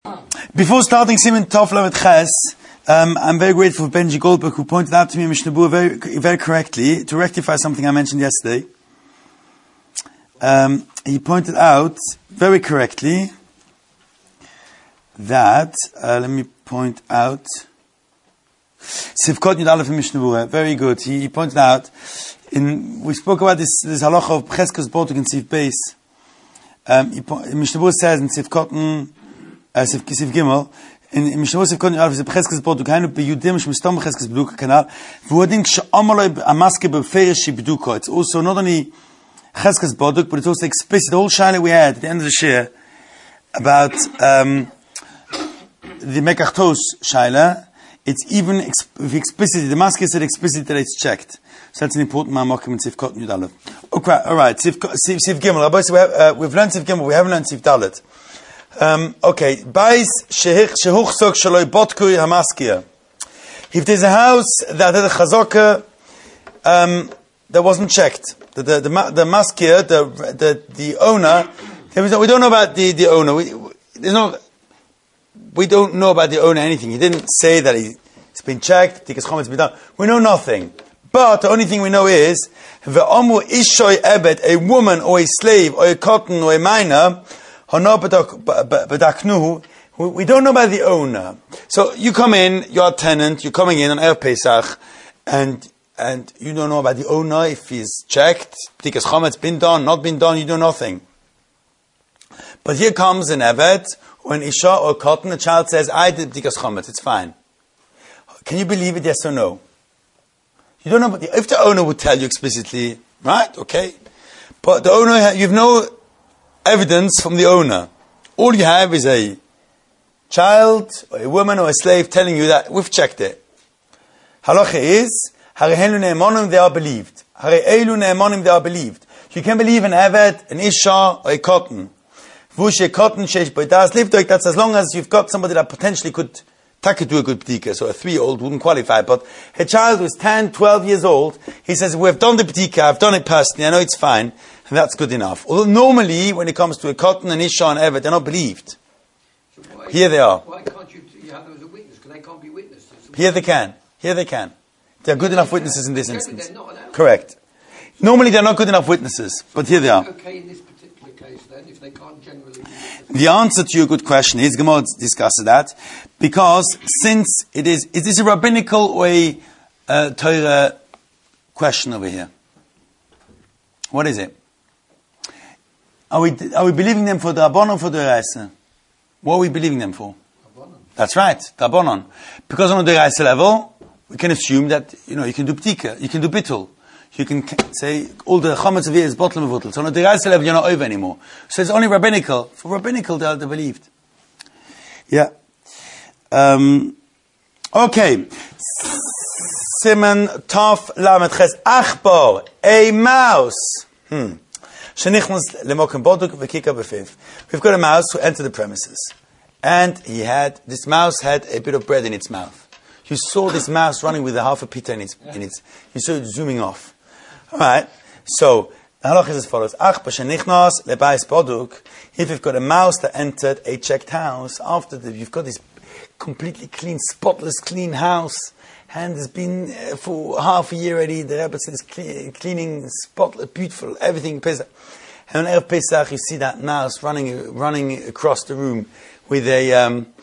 Before starting Siman Tov Lamed Ches, I'm very grateful for Benji Goldberg, who pointed out to me in Mishnah Berurah very correctly to rectify something I mentioned yesterday. He pointed out very correctly that let me point out Sivkot Yud Aleph in Mishnah Berurah. Very good. He pointed out we spoke about this halacha of Cheskas Botuk in Siv Beis. Mishnah Berurah says in Sivkot Siv Gimel, in Mishnah Berurah Sivkot Yud Aleph is a Cheskas Botuk. Hainu beyudim shmistom Cheskas Botuk kanal. V'odin she'amaloi amaske beferish shibduko. It's also not only Cheskas Botuk, but it's also explicit. The whole shaila we had at the end of the shir about the Mekach Tos shaila. It's even explicit. The mask is explicit that it's checked. So that's an important ma'amokim in Sivkot Yud Aleph. Okay, all right. Siv Gimel. We've learned Siv Gimel. We haven't learned Siv Dalet. Okay. Bais shehuch sok shaloi botkui hamaskia. If there's a house that had a chazaka that wasn't checked, the maskia, the owner, we don't know about the owner. We don't know about the owner anything. He didn't say that it's been checked, tikkos chometz been done. We know nothing. But the only thing we know is, ve'amu ishoy ebed, a woman or a slave or a cotton or a minor, hano bedaknuhu, we don't know about the owner. So you come in, you're a tenant, you're coming in on Erev Pesach, and you don't know about the owner, if he's checked, tikkos chometz been done, not been done, you do nothing. But here comes an Eved, or an Isha, or a cotton, the child says, I did tikkos chometz, it's fine. Can you believe it, yes or no? You don't know, but if the owner would tell you explicitly, right, okay. But the owner, you have no evidence from the owner. All you have is a child, or a woman, or a slave telling you that we've checked it. Halacha is, Harehelu ne'emonim, they are believed. Harehelu ne'emonim, they are believed. You can believe an Eved, an Isha, or a cotton. Vushe cotton sheish boidas livdoik. That's as long as you've got somebody that potentially could take it to a good b'dika. So a 3-year-old wouldn't qualify, but a child who's 10, 12 years old, he says, we've done the b'dika, I've done it personally, I know it's fine, and that's good enough. Although normally, when it comes to a cotton, an Isha, and Eved, they're not believed. So here they are. Why can't you have them as a witness? Because they can't be witnesses. Here they can. They're good enough witnesses in this instance. They're not allowed. Correct. Normally they're not good enough witnesses, but here they are. Okay, in this particular case then, if they can't generally... The answer to your good question is, Gemara discusses that, because since is this a rabbinical or a Torah question over here? What is it? Are we believing them for the Rabbanon or for the Deraisa? What are we believing them for? Rabbanon. That's right, the Rabbanon. Because on the Deraisa level, we can assume that, you can do B'tika, you can do Bittul. You can say, all the chametz of here is bottom of bottle. So on the Deraisa level, you're not over anymore. So it's only rabbinical. For rabbinical, they're believed. Yeah. Okay. Siman Tov Lamed Ches. Achbar, a mouse. Shenichnas lemokem boduk v'kika b'fiv. We've got a mouse who entered the premises. And this mouse had a bit of bread in its mouth. You saw this mouse running with a half a pita in its, you saw it zooming off. Alright, so the halach is as follows. If you've got a mouse that entered a checked house, you've got this completely clean, spotless, clean house, and it's been for half a year already, the Rebbe says cleaning, spotless, beautiful, everything Pesach. And on Erev Pesach, you see that mouse running across the room with a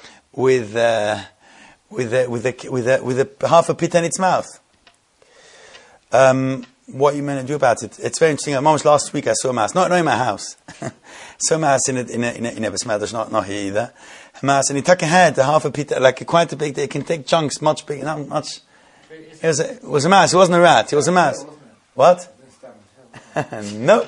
half a pita in its mouth. What are you going to do about it? It's very interesting. Almost last week I saw a mouse. Not in my house. Saw a mouse in a besmedrash, not here either. A mouse, and he took a head, a half a pita, like quite a big. They can take chunks much bigger, not much. It was a mouse. It wasn't a rat. It was a mouse. What? No.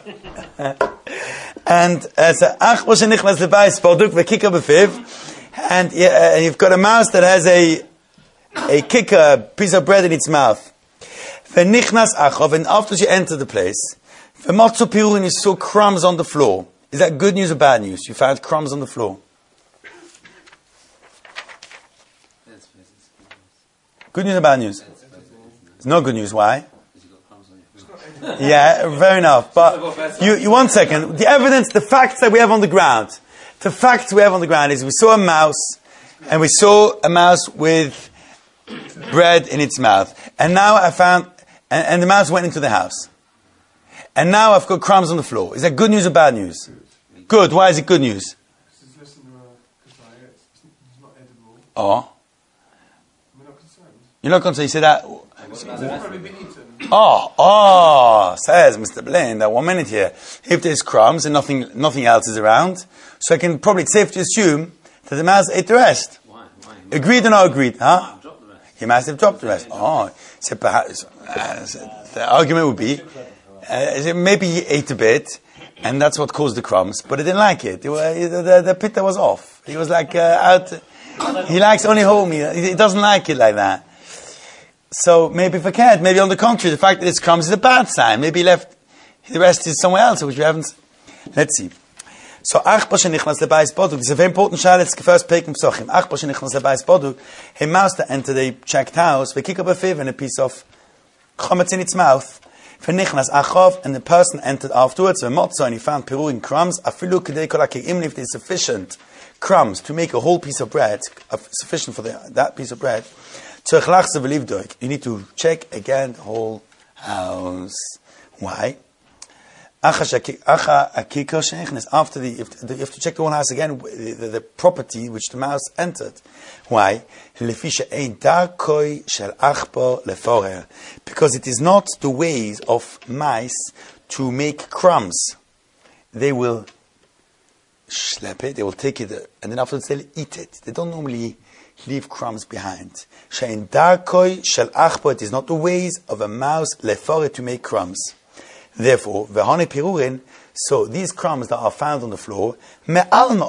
And so ach was nichnas lebais boduk v'kika b'fiv, and you've got a mouse that has a piece of bread in its mouth. V'nichnas achov, and after you enter the place, v'matzu pirul, and you saw crumbs on the floor. Is that good news or bad news? You found crumbs on the floor. Good news or bad news? It's not good news. Why? Yeah, fair enough. But you 1 second. The evidence, the facts that we have on the ground. The facts we have on the ground is we saw a mouse, and we saw a mouse with bread in its mouth. And now I found, and the mouse went into the house. And now I've got crumbs on the floor. Is that good news or bad news? Good. Why is it good news? It's not edible. Oh. We're not concerned. You're not concerned. You say that. It's probably been eaten. Says Mr. Blaine, that 1 minute here. If there's crumbs and nothing else is around, so I can probably, it's safe to assume that the mouse ate the rest. Why? Agreed or not agreed? Huh? Drop the rest. He must have dropped the rest. So perhaps the argument would be maybe he ate a bit, and that's what caused the crumbs, but he didn't like it. The pitta was off. He was like out. He likes only whole meal. He doesn't like it like that. So maybe for cat, maybe on the contrary, the fact that it's crumbs is a bad sign. Maybe he left the rest is somewhere else, which we haven't. Let's see. So achba shenichnas lebayis boduk. This is a very important shayla. It's the first page in Psochim. Achba shenichnas lebayis boduk. A mouse that entered a checked house, they kick up a fiv and a piece of chometz in its mouth. V'nichnas achov, and the person entered afterwards. V'motzo, and he found pirurin crumbs. Afilu kedei kol hakik. Even if there's sufficient crumbs to make a whole piece of bread, sufficient for that piece of bread. You need to check again the whole house. Why? After you have to check the whole house again, the property which the mouse entered. Why? Because it is not the ways of mice to make crumbs. They will schlep it, they will take it, and then afterwards they'll eat it. They don't normally leave crumbs behind. It is not the ways of a mouse to make crumbs. Therefore, so these crumbs that are found on the floor, they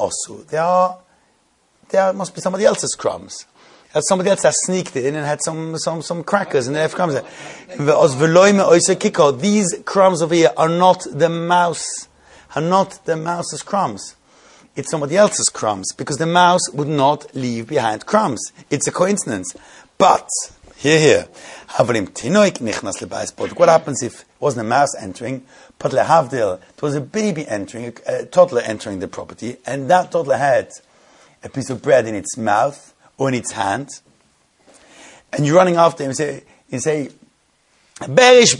must be somebody else's crumbs. That somebody else has sneaked in and had some crackers and they have crumbs. These crumbs over here are not the mouse's crumbs. It's somebody else's crumbs, because the mouse would not leave behind crumbs. It's a coincidence. But, here. What happens if it wasn't a mouse entering, but it was a baby entering, a toddler entering the property, and that toddler had a piece of bread in its mouth, or in its hand, and you're running after him, you say, Berish,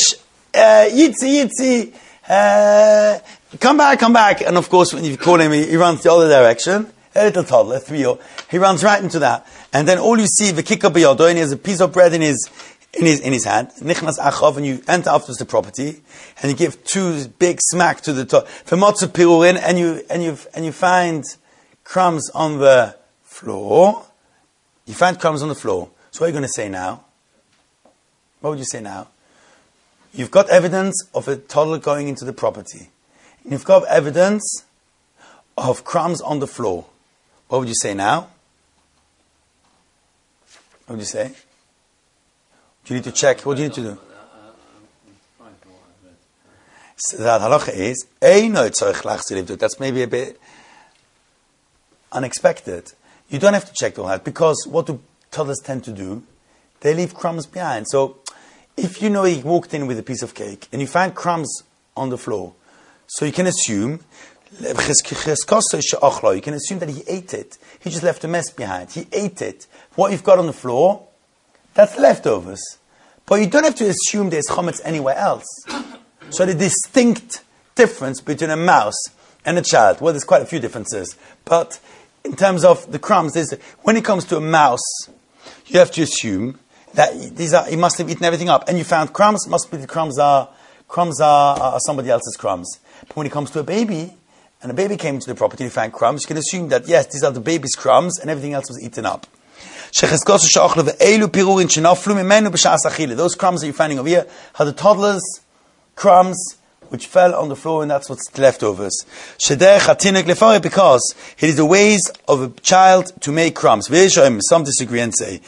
Yitzi, come back. And of course, when you call him, he runs the other direction. A little toddler, 3-year-old. He runs right into that. And then all you see, the kikka biyodo, and he has a piece of bread in his hand. Nichnas achov, and you enter after the property, and you give 2 big smack to the top. V'motzu pirurin, and you find crumbs on the floor. You find crumbs on the floor. So what are you going to say now? What would you say now? You've got evidence of a toddler going into the property. And you've got evidence of crumbs on the floor. What would you say now? What would you say? Do you need to check? What do you need to do? So that halacha is, that's maybe a bit unexpected. You don't have to check the whole house, because what do toddlers tend to do? They leave crumbs behind. So, if you know he walked in with a piece of cake, and you find crumbs on the floor, so you can assume that he ate it. He just left a mess behind. He ate it. What you've got on the floor, that's leftovers. But you don't have to assume there's chometz anywhere else. So the distinct difference between a mouse and a child, well, there's quite a few differences. But in terms of the crumbs, when it comes to a mouse, you have to assume that he must have eaten everything up. And you found crumbs, must be the crumbs are somebody else's crumbs. But when it comes to a baby, and a baby came into the property and found crumbs, you can assume that, yes, these are the baby's crumbs, and everything else was eaten up. Those crumbs that you're finding over here are the toddler's crumbs, which fell on the floor, and that's what's leftovers. Because it is the ways of a child to make crumbs. Some disagree and say,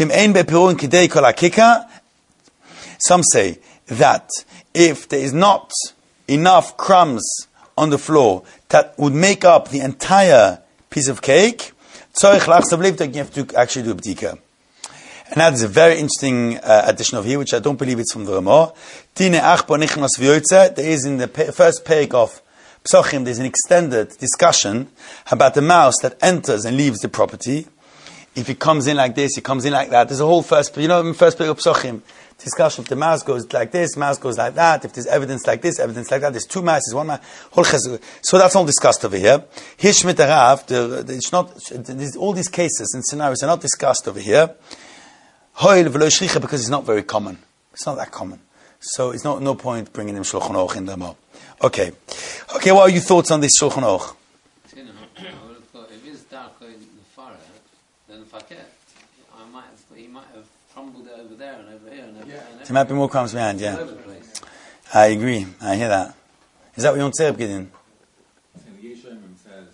some say that if there is not enough crumbs on the floor that would make up the entire piece of cake, you have to actually do a bdika. And that is a very interesting addition of here, which I don't believe it's from the Ramah. There is in the first page of Psachim, there's an extended discussion about the mouse that enters and leaves the property. If he comes in like this, he comes in like that. There's a whole first page of Psachim, discussion. If the mouse goes like this, mouse goes like that. If there's evidence like this, evidence like that. There's two mice, one mouse. So that's all discussed over here. Here, Shmit Arav, it's not, all these cases and scenarios are not discussed over here. Because it's not very common. It's not that common. So it's no point bringing him Shulchan Aruch in the mo. Okay, what are your thoughts on this Shulchan Aruch? I would have thought if it's darker in the forehead, then Faket, he might have crumbled it over there and over here and over there. There might be more crumbs behind, yeah. All over the place. I agree. I hear that. Is that what you want to say, Gideon? I think the Yeshomim says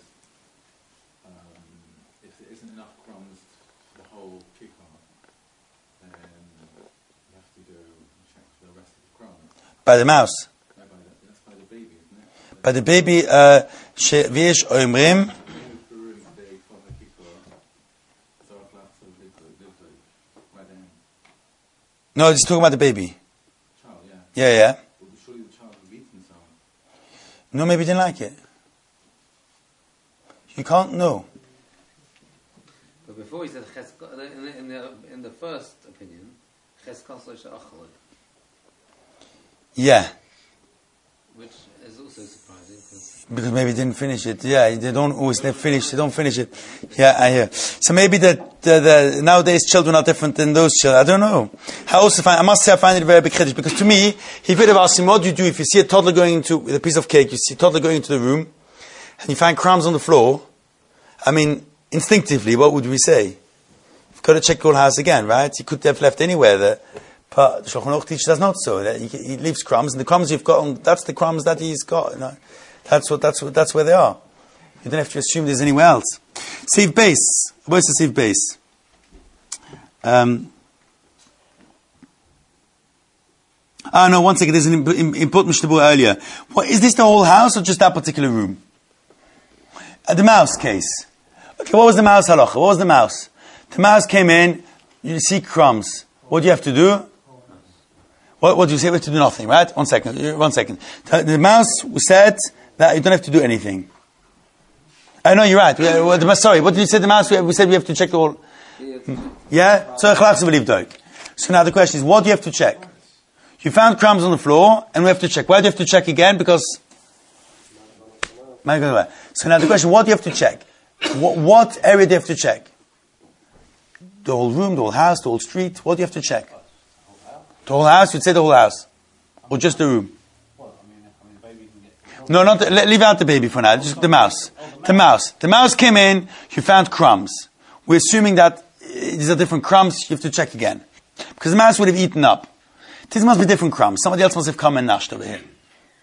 if there isn't enough crumbs for the whole kikkar, then you have to go and check for the rest of the crumbs. By the mouse. No, that's by the baby, isn't it? By the baby, V'yesh Omrim. No, just talking about the baby. Child, yeah. Yeah. Well, surely the child would have eaten some. No, maybe he didn't like it. You can't know. But before he said in the first opinion, Cheskos Achal, Yeah. which is also surprising Because maybe he didn't finish it. Yeah, they don't always finish it. Yeah, I hear. So maybe the nowadays children are different than those children. I don't know. I must say I find it very big chiddush, because to me, he would have asked him, what do you do if you see a toddler going into, with a piece of cake, you see a toddler going into the room, and you find crumbs on the floor? I mean, instinctively, what would we say? You've got to check your house again, right? He could have left anywhere there. But the Shulchan Aruch teaches us not so. That he leaves crumbs, and the crumbs you've got, that's the crumbs that he's got. You know? That's where they are. You don't have to assume there's anywhere else. Sieve base. Where's the sieve base? No, one second. There's an important mishtabur earlier. Is this the whole house or just that particular room? The mouse case. Okay, what was the mouse halacha? What was the mouse? The mouse came in, you see crumbs. What do you have to do? What do you say? We have to do nothing, right? One second. The mouse said that you don't have to do anything. I know, you're right. Sorry, what did you say? The mouse, we said we have to check the whole... Yeah? So now the question is, what do you have to check? You found crumbs on the floor, and we have to check. Why do you have to check again? Because... So now the question, what do you have to check? What area do you have to check? The whole room, the whole house, the whole street? What do you have to check? The whole house? You'd say the whole house. Or just the room? No, leave out the baby for now. Just the mouse. The mouse. The mouse came in, you found crumbs. We're assuming that these are different crumbs, you have to check again. Because the mouse would have eaten up. These must be different crumbs. Somebody else must have come and nashed over here.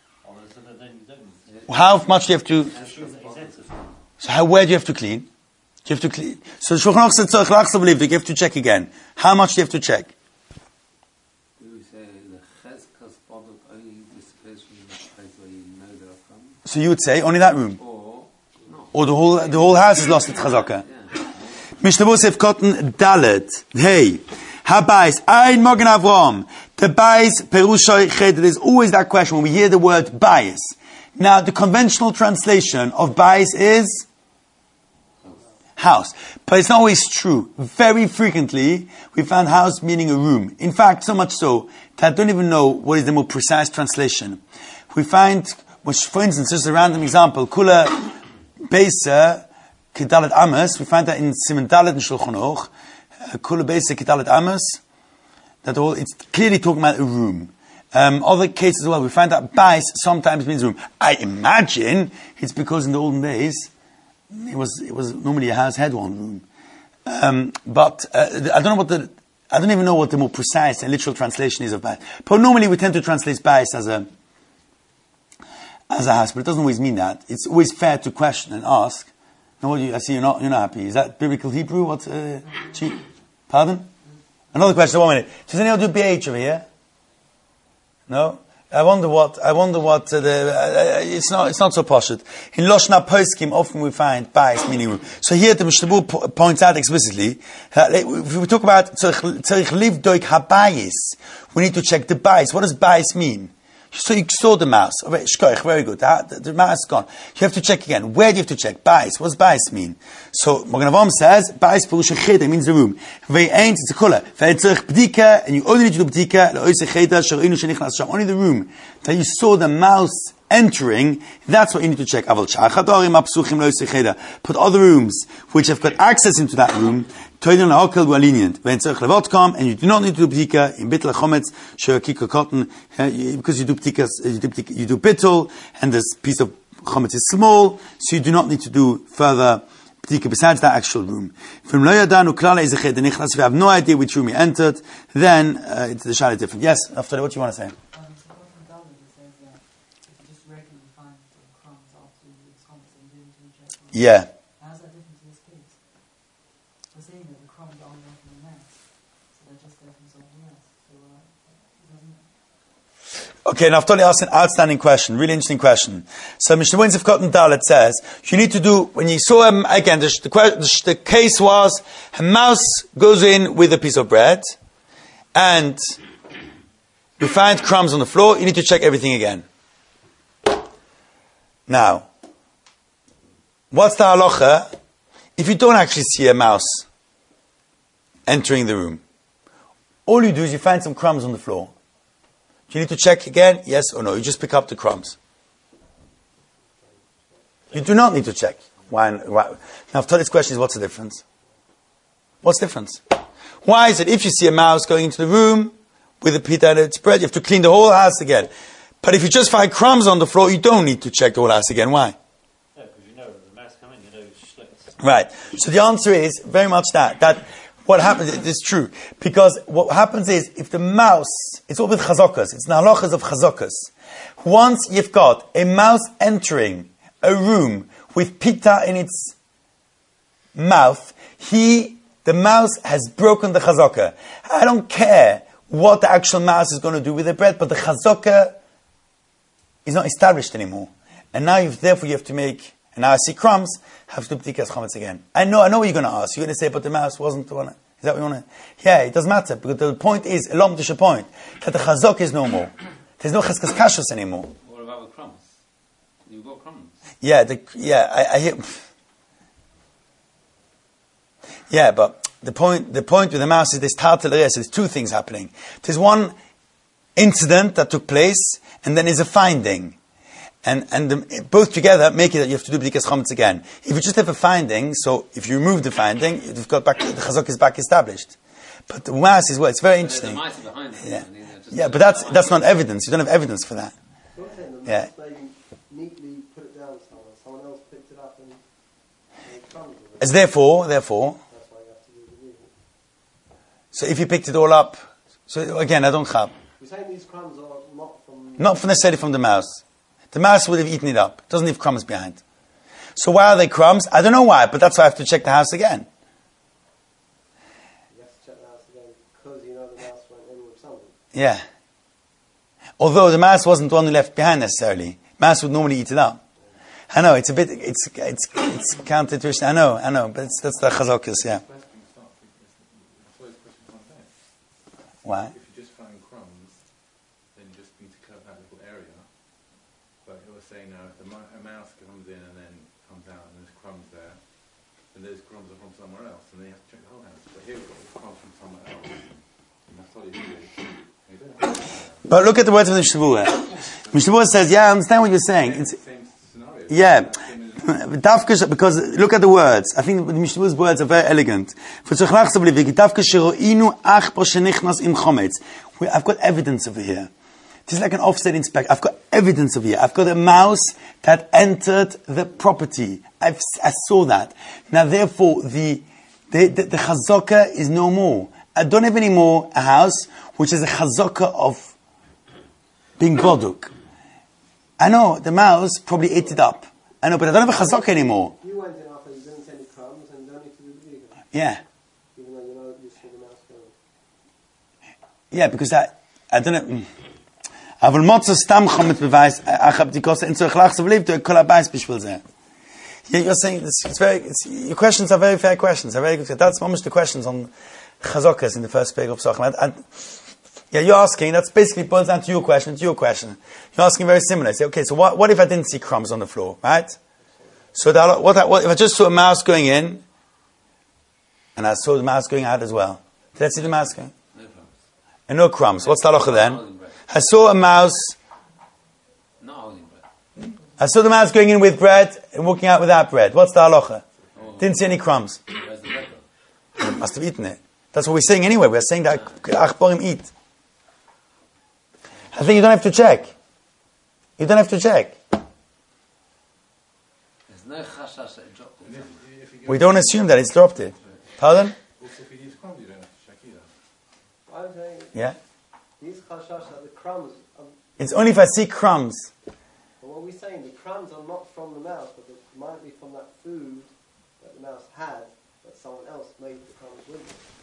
How much do you have to... So where do you have to clean? Do you have to clean? So the Shulchan Aruch said, you have to check again. How much do you have to check? We say the Cheskos Boduk only disappears from the place where you know there are crumbs. So you would say only that room, or the whole house is lost at Chazaka. Mishnah Bosef Cotton Dalet. Hey, Habais Ein Morgan Avram. The Bais Perushay Ched. There's always that question when we hear the word bias. Now, the conventional translation of bias is house. But it's not always true. Very frequently, we found house meaning a room. In fact, so much so that I don't even know what is the more precise translation. We find, which, for instance, just a random example, Kula Beisa Kedalet Amos, we find that in Siman Dalet and Shulchan Aruch, Kula Beisa Kedalet Amos, that it's clearly talking about a room. Other cases as well, we find that bais sometimes means room. I imagine it's because in the olden days, it was normally a house had one room. But I don't even know what the more precise and literal translation is of bais. But normally we tend to translate bais as a house, but it doesn't always mean that. It's always fair to question and ask. Now, I see you're not happy. Is that biblical Hebrew? What's pardon? Another question. 1 minute. Does anyone do BH over here? No? I wonder what it's not so posh. In Loshna Poskim, often we find bias meaning room. So here the Mishnah points out explicitly that if we talk about tzarich liv doik habayis, we need to check the bias. What does bias mean? So you saw the mouse. Oh, wait, shkoich, very good. The mouse is gone. You have to check again. Where do you have to check? Bais. What does bais mean? So Magen Avraham says, bais perush cheder means the room. Ve'ein tzikula. Ve'etzorich bdika, and you only need to do bdika. Le'oise cheder sheroinu shenichnas sham. Only the room that you saw the mouse entering, that's what you need to check. But other rooms which have got access into that room, were lenient. And you do not need to do bdika in bittul chometz she'akika cotton, because you do bdikas, you do bittul, and this piece of chometz is small, so you do not need to do further bdika besides that actual room. If we have no idea which room he entered, then the shayla is different. Yes, after what do you want to say? Yeah. How's that different to this case? We're saying that the crumbs aren't there from the mouse, so they're just there from something else. So, okay, now Naftali asked an outstanding question, really interesting question. So Mishnah Wins of Cotton Dalet says, you need to do, when you saw him, again, the case was, a mouse goes in with a piece of bread, and you find crumbs on the floor, you need to check everything again. Now, what's the halacha if you don't actually see a mouse entering the room? All you do is you find some crumbs on the floor. Do you need to check again? Yes or no? You just pick up the crumbs. You do not need to check. Why? Now, Naftali's question is, what's the difference? What's the difference? Why is it if you see a mouse going into the room with a pita and its bread, you have to clean the whole house again? But if you just find crumbs on the floor, you don't need to check the whole house again. Why? Right. So the answer is very much that what happens, it is true. Because what happens is, if the mouse, it's all with chazokas, it's halachas of chazokas. Once you've got a mouse entering a room with pita in its mouth, the mouse has broken the chazaka. I don't care what the actual mouse is going to do with the bread, but the chazaka is not established anymore. And now therefore you have to make, and now I see crumbs, have to do b'tikas chometz again. I know what you're going to ask. You're going to say, but the mouse wasn't the one. Is that what you want to? Yeah, it doesn't matter, because the point is, a long point, that the chazak is no more. There's no cheskas kashus anymore. What about the crumbs? You got crumbs. Yeah, I hear. Yeah, but the point with the mouse is there's there's two things happening. There's one incident that took place, and then there's a finding. And both together make it that you have to do b'dikas chometz again. If you just have a finding, so if you remove the finding, you've got back, the chazak is back established. But the mouse is, well, it's very interesting. There's a mice behind it. Yeah, yeah, but that's not evidence. You don't have evidence for that. Yeah. Neatly put it down somewhere. Someone else picked it up and made crumbs with it. As therefore, That's why you have to do the reading. so if you picked it all up, so again, I don't have. We're saying these crumbs are Not necessarily from the mouse. The mouse would have eaten it up. It doesn't leave crumbs behind. So why are they crumbs? I don't know why, but that's why I have to check the house again. You have to check the house again because you know the mouse went in with something. Yeah. Although the mouse wasn't the one who left behind necessarily. Mouse would normally eat it up. I know, it's a bit, it's counterintuition. I know, but that's the chazokas, yeah. Why? If you just find crumbs, then you just need to cut that little area. But it was saying now, if a mouse comes in and then comes out and there's crumbs there, then those crumbs are from somewhere else, and then you have to check the whole house. But here we've got the crumbs from somewhere else. And that's all you do. But look at the words of the Mishnah. Mishnah says, yeah, I understand what you're saying. It's, same scenario. yeah. Because look at the words. I think the Mishnah's words are very elegant. I've got evidence over here. This is like an offset inspection. I've got evidence over here. I've got a mouse that entered the property. I saw that. Now, therefore, the chazaka is no more. I don't have any more a house which is a chazaka of being boduk. I know the mouse probably ate it up. I know, but I don't have a chazaka anymore. You went in after you didn't see any crumbs and don't need to do the vegan. Yeah. Even though you know you saw the mouse going. Yeah, because I don't know. Aber motzo stam chomet beweis, ach hab die Koste in so chlachs of liv, du kol abais bishvil zeh. Yeah, you're saying your questions are very fair questions. Are very good. That's almost the questions on chazokas in the first page of Psachim. Yeah, you're asking, that's basically boils down to your question, You're asking very similar. Say, okay, so what if I didn't see crumbs on the floor, right? So what if I just saw a mouse going in, and I saw the mouse going out as well? Did I see the mouse going? No crumbs. And no crumbs. What's the halacha then? Holding bread. I saw a mouse, Not holding bread. I saw the mouse going in with bread and walking out without bread. What's the halacha? Didn't see any crumbs. Where's the bread go? Must have eaten it. That's what we're saying anyway. We're saying that achborim eat. I think you don't have to check. You don't have to check. There's no chashash that it dropped it. We don't assume that it's dropped it. Pardon? Also, if you use crumbs, you don't have to check either. I'm saying, Yeah. these chashash that the crumbs, It's only if I see crumbs. but what we're saying, the crumbs are not from the mouse, but it might be from that food that the mouse had, that someone else made the crumbs with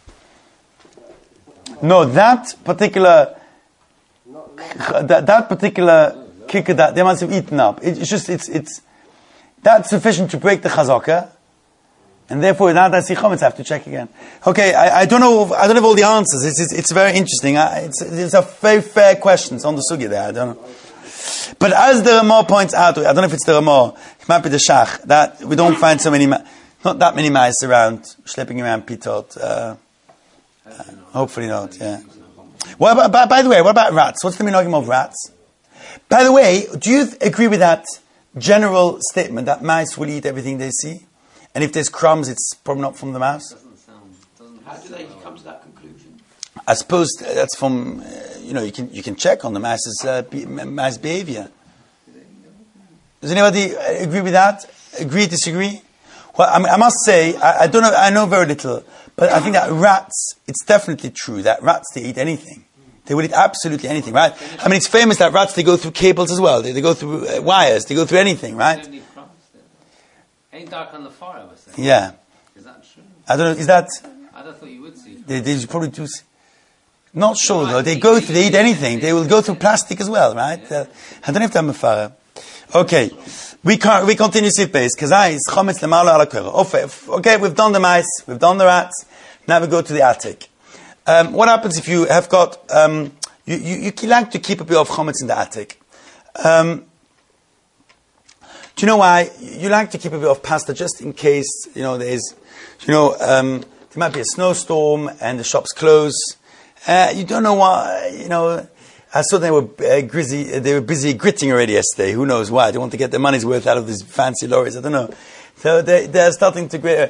it. No, that particular Not that particular kicker that they must have eaten up. It's just it's that's sufficient to break the chazaka, and therefore now that I see chometz, I have to check again. Okay, I don't know. I don't have all the answers. It's very interesting. It's a very fair questions on the sugya there. I don't know. But as the Ramah points out, I don't know if it's the Ramah, it might be the Shach, that we don't find so many, not that many mice around, schlepping around pitot. Hopefully not, yeah. What about, by the way, what about rats? What's the minhagim of rats? By the way, do you agree with that general statement that mice will eat everything they see? And if there's crumbs, it's probably not from the mouse? How do they come to that conclusion? I suppose that's from, you can check on the mouse's mouse behavior. Does anybody agree with that? Agree, disagree? Well, I must say, I don't know, I know very little, but I think that rats, it's definitely true that rats, they eat anything. They will eat absolutely anything, right? I mean, it's famous that rats, they go through cables as well. They go through wires. They go through anything, right? They don't need crumbs, do they? Ain't dark on the fire, I was saying. Yeah. Is that true? I don't know, is that... I don't thought you would see. They probably do... Not sure, though. They eat anything. They will go through plastic as well, right? I don't have to have mafara. Okay. We continue sit base. Kazai is chometz lemala ala korah. Okay, we've done the mice. We've done the rats. Now we go to the attic. What happens if you have got... you like to keep a bit of chometz in the attic. Do you know why? You like to keep a bit of pasta just in case, there might be a snowstorm and the shop's closed. You don't know why, I saw they were busy gritting already yesterday. Who knows why? They want to get their money's worth out of these fancy lorries. I don't know. So they're starting to grit.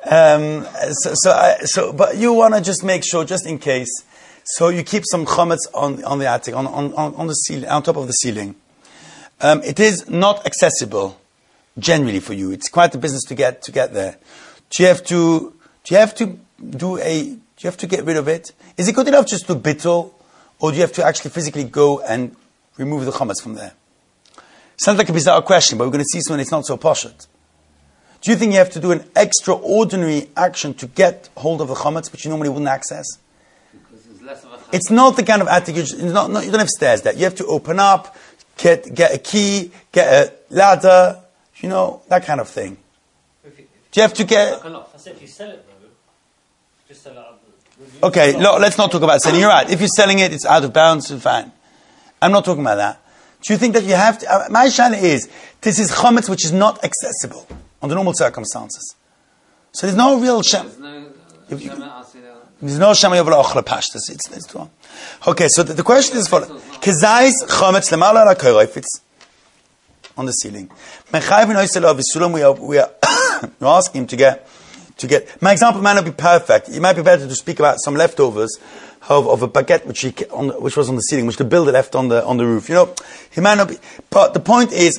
But you want to just make sure, just in case. So you keep some chometz on the attic, on the ceiling, on top of the ceiling. It is not accessible generally for you. It's quite a business to get there. Do you have to get rid of it? Is it good enough just to bittul, or do you have to actually physically go and remove the chometz from there? Sounds like a bizarre question, but we're going to see soon it's not so poshut. Do you think you have to do an extraordinary action to get hold of the chometz, which you normally wouldn't access? Because there's less of a... It's not the kind of attic, you don't have stairs there. You have to open up, get a key, get a ladder, that kind of thing. Do you have to get... I said if you sell it though, just sell it up. Okay, let's not talk about selling. You're right. If you're selling it, it's out of bounds, it's fine. I'm not talking about that. Do you think that you have to... my shana is, this is chometz which is not accessible under normal circumstances. So there's no real shem. There's no shem yovel ochla pashtas. It's wrong. Okay, so the question is for kezais chometz lemala ala korah, if it's on the ceiling. We are asking him to get. My example might not be perfect. It might be better to speak about some leftovers of a baguette which was on the ceiling, which the builder left on the roof. He might not be. But the point is,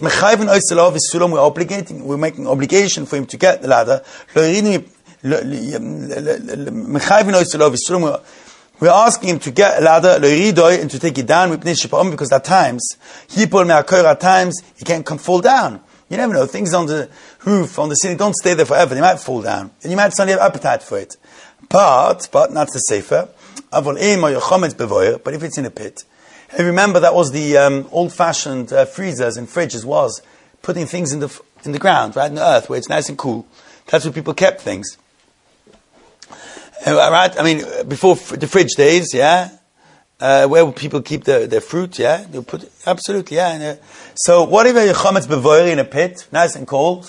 we're making obligation for him to get the ladder. We're asking him to get a ladder and to take it down because at times he can fall down. You never know. Things on the roof, on the ceiling, don't stay there forever. They might fall down. And you might suddenly have appetite for it. But not the safer. But if it's in a pit. And remember, that was the old-fashioned freezers and fridges was putting things in the ground, right, in the earth, where it's nice and cool. That's where people kept things. Right? I mean, before the fridge days, yeah? where people keep their fruit, yeah? They'll put, absolutely, yeah. So, what if your chametz bevoiri in a pit, nice and cold?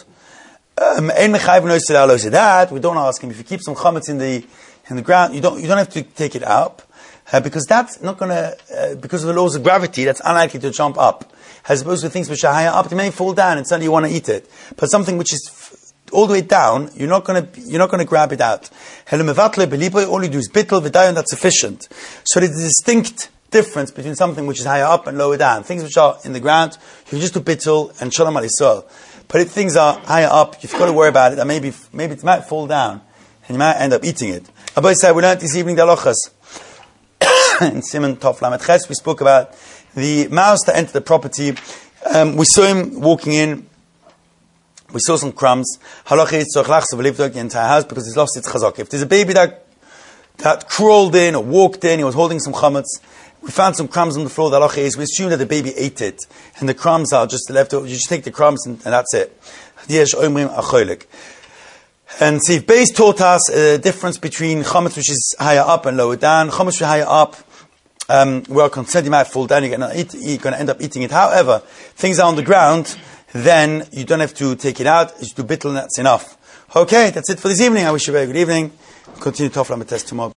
That we don't ask him if you keep some chametz in the ground. You don't have to take it up because that's not gonna because of the laws of gravity. That's unlikely to jump up. As opposed to things which are higher up, they may fall down and suddenly you want to eat it. But something which is all the way down, you're not gonna grab it out. All you do is bittul v'dayon. That's sufficient. So there's a distinct difference between something which is higher up and lower down. Things which are in the ground, you can just do bittul and shalom alisol. But if things are higher up, you've got to worry about it, and maybe it might fall down, and you might end up eating it. Abai said, we learned this evening the halachas. In Simon Tov Lamed Ches, we spoke about the mouse that entered the property. We saw him walking in. We saw some crumbs. Halacha is tzorich lachzav v'livdok the entire house because he's lost its chazak. If there's a baby that crawled in or walked in, he was holding some chametz. We found some crumbs on the floor. The halacha is we assume that the baby ate it, and the crumbs are just left over. You just take the crumbs and that's it. And see, Beis taught us a difference between chametz which is higher up and lower down. Chametz which is higher up, we are concerned you might fall down. You're going to end up eating it. However, things are on the ground, then you don't have to take it out. You do bittul and that's enough. Okay, that's it for this evening. I wish you a very good evening. Continue Tov Lamed Tes tomorrow.